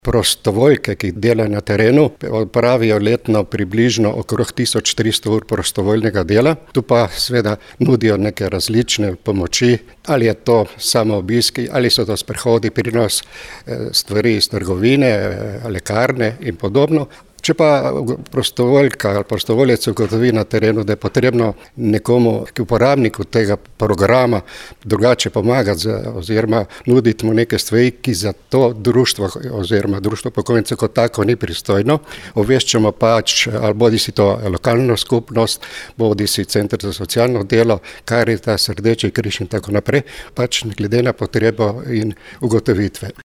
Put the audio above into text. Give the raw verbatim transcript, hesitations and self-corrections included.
Prostovoljke, ki delajo na terenu, opravijo letno približno okrog tisoč tristo ur prostovoljnega dela. Tu pa seveda nudijo neke različne pomoči, ali je to samo obiski, ali so to sprehodi, prinos stvari iz trgovine, lekarne in podobno. Če pa prostovoljka ali prostovoljec ugotovi na terenu, da je potrebno nekomu, uporabniku tega programa, drugače pomagati oziroma nuditi mu neke stvari, ki za to društvo oziroma društvo upokojencev kot tako ni pristojno, obveščamo pač ali bodisi to lokalno skupnost, bodisi Center za socialno delo, Karitas, Rdeči križ in tako naprej, pač glede na potrebo in ugotovitve.